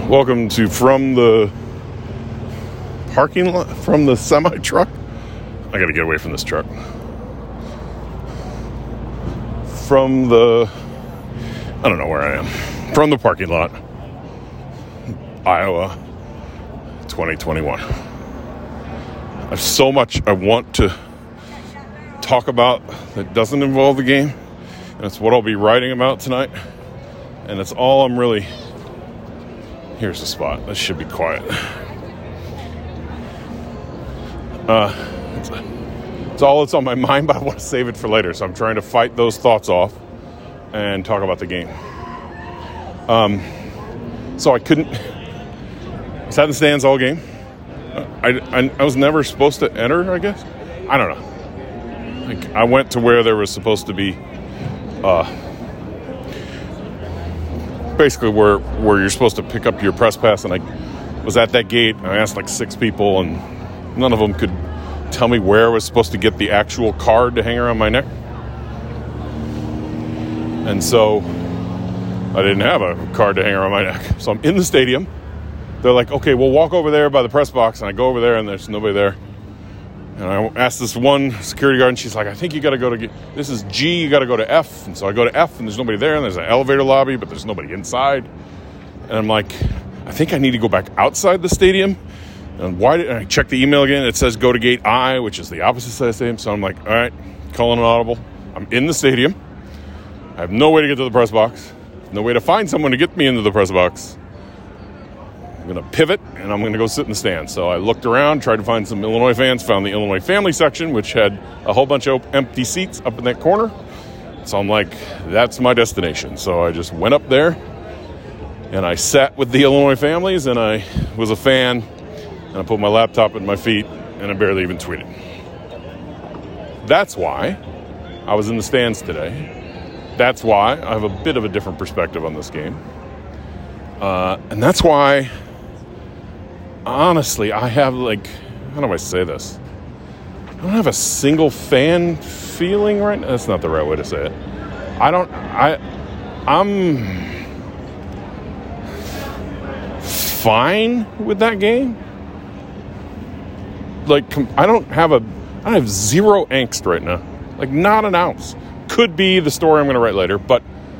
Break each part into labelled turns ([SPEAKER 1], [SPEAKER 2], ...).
[SPEAKER 1] Welcome to From the Parking Lot, from the semi-truck. I gotta get away from this truck. From the, I don't know where I am. From the parking lot, Iowa, 2021. I have so much I want to talk about that doesn't involve the game. And it's what I'll be writing about tonight. And it's all I'm really... Here's the spot. This should be quiet. It's all that's on my mind, but I want to save it for later. So I'm trying to fight those thoughts off and talk about the game. So I couldn't... I sat in the stands all game. I was never supposed to enter, I guess. I don't know. Like, I went to where there was supposed to be... basically where you're supposed to pick up your press pass, and I was at that gate, and I asked like 6 people, and none of them could tell me where I was supposed to get the actual card to hang around my neck. And so I didn't have a card to hang around my neck. So I'm in the stadium. They're like, okay, we'll walk over there by the press box, and I go over there, and there's nobody there. And I asked this one security guard, and she's like, I think you got to go to... This is G, you got to go to F. And so I go to F, and there's nobody there, and there's an elevator lobby, but there's nobody inside. And I'm like, I think I need to go back outside the stadium. And I check the email again. It says go to gate I, which is the opposite side of the stadium. So I'm like, all right, calling an audible. I'm in the stadium. I have no way to get to the press box. No way to find someone to get me into the press box. I'm going to pivot, and I'm going to go sit in the stands. So I looked around, tried to find some Illinois fans, found the Illinois family section, which had a whole bunch of empty seats up in that corner. So I'm like, that's my destination. So I just went up there, and I sat with the Illinois families, and I was a fan, and I put my laptop at my feet, and I barely even tweeted. That's why I was in the stands today. That's why I have a bit of a different perspective on this game. And that's why... Honestly, I have how do I say this? I don't have a single fan feeling right now. That's not the right way to say it. I'm fine with that game. I have zero angst right now. Not an ounce. Could be the story I'm going to write later, but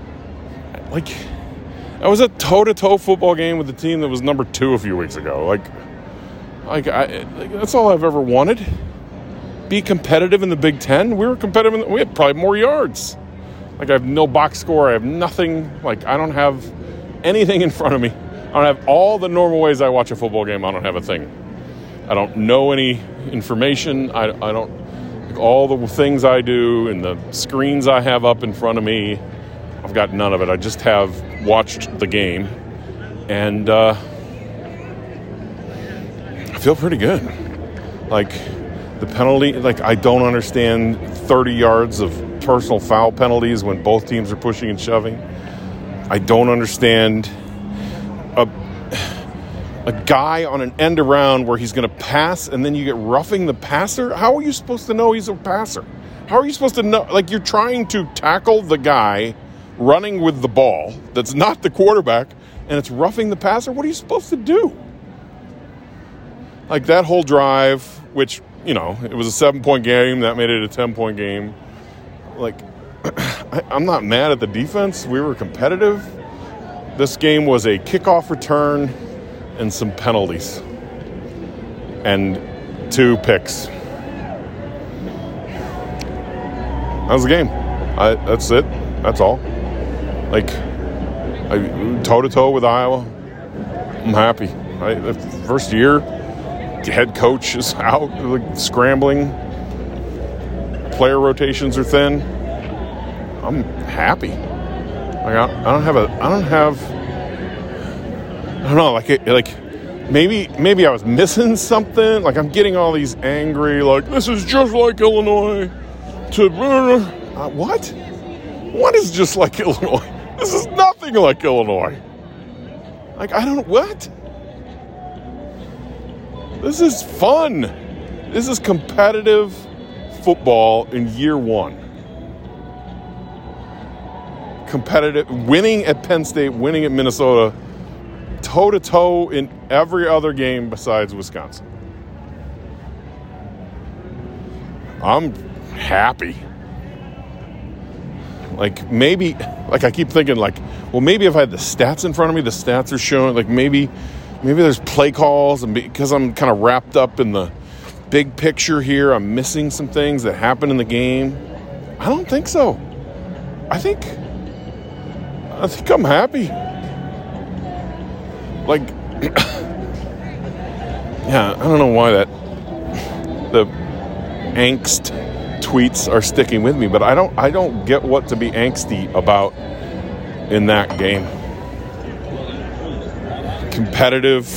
[SPEAKER 1] that was a toe-to-toe football game with the team that was number 2 a few weeks ago. That's all I've ever wanted. Be competitive in the Big Ten. We were competitive. We had probably more yards. I have no box score. I have nothing. I don't have anything in front of me. I don't have all the normal ways I watch a football game. I don't have a thing. I don't know any information. I don't... all the things I do and the screens I have up in front of me, I've got none of it. I just have watched the game, and I feel pretty good. The penalty, I don't understand 30 yards of personal foul penalties when both teams are pushing and shoving. I don't understand a guy on an end around where he's going to pass and then you get roughing the passer. How are you supposed to know he's a passer? How are you supposed to know? You're trying to tackle the guy running with the ball that's not the quarterback, and it's roughing the passer. What are you supposed to do? That whole drive, which, it was a 7-point game, that made it a 10-point game. I'm not mad at the defense. We were competitive. This game was a kickoff return and some penalties and 2 picks. That was the game. That's it. That's all. Toe-to-toe with Iowa. I'm happy. The first year, the head coach is out, scrambling. Player rotations are thin. I'm happy. I don't know. Maybe I was missing something. I'm getting all these angry, this is just like Illinois. What? What is just like Illinois? This is nothing like Illinois. What? This is fun. This is competitive football in year 1. Competitive, winning at Penn State, winning at Minnesota, toe-to-toe in every other game besides Wisconsin. I'm happy. Like, maybe, like, I keep thinking, like, well, maybe if I had the stats in front of me, the stats are showing, like, maybe there's play calls, and because I'm kind of wrapped up in the big picture here, I'm missing some things that happen in the game. I don't think so. I think I'm happy. Like, yeah, I don't know why the angst tweets are sticking with me, but I don't get what to be angsty about in that game. Competitive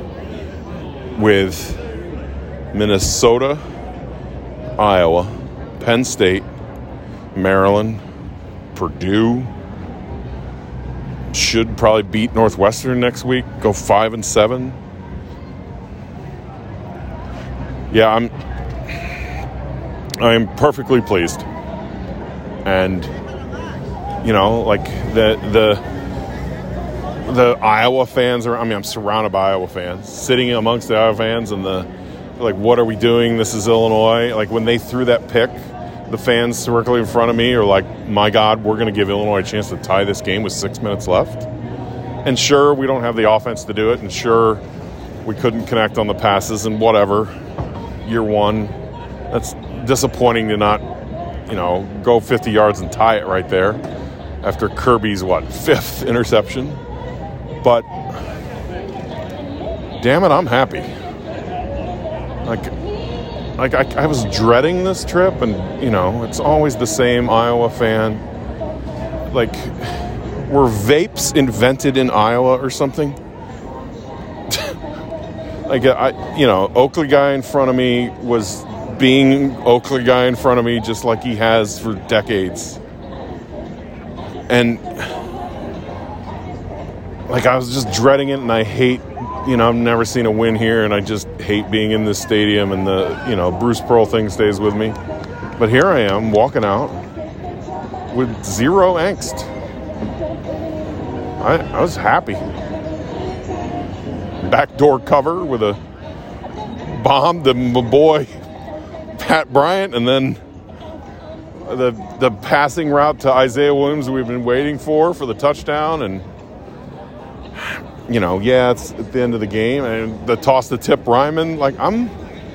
[SPEAKER 1] with Minnesota, Iowa, Penn State, Maryland, Purdue. Should probably beat Northwestern next week. Go 5-7. Yeah, I'm perfectly pleased. And you know, like the Iowa fans are. I mean, I'm surrounded by Iowa fans, sitting amongst the Iowa fans, and like, what are we doing? This is Illinois. Like, when they threw that pick, the fans directly in front of me are like, my God, we're going to give Illinois a chance to tie this game with 6 minutes left. And sure, we don't have the offense to do it. And sure, we couldn't connect on the passes and whatever. Year one, that's disappointing to not, go 50 yards and tie it right there after Kirby's, fifth interception. But, damn it, I'm happy. Like I was dreading this trip, and, it's always the same Iowa fan. Like, were vapes invented in Iowa or something? Like, Oakley guy in front of me was being Oakley guy in front of me just like he has for decades. And, like, I was just dreading it, and I hate, I've never seen a win here, and I just hate being in this stadium, and the, Bruce Pearl thing stays with me. But here I am, walking out with zero angst. I was happy. Backdoor cover with a bomb to my boy Pat Bryant, and then the passing route to Isaiah Williams we've been waiting for the touchdown, and it's at the end of the game, and the toss to Tip Ryman, like, I'm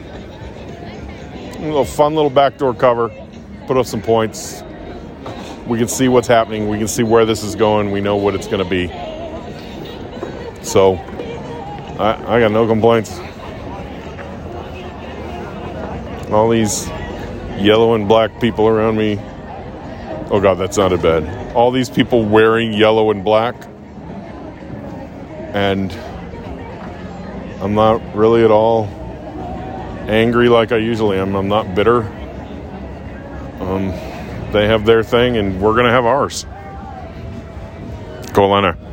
[SPEAKER 1] a little fun little backdoor cover, put up some points. We can see what's happening. We can see where this is going. We know what it's going to be. So, I got no complaints. All these yellow and black people around me. Oh, God, that sounded bad. All these people wearing yellow and black. And I'm not really at all angry like I usually am. I'm not bitter. They have their thing, and we're going to have ours. Go Illini.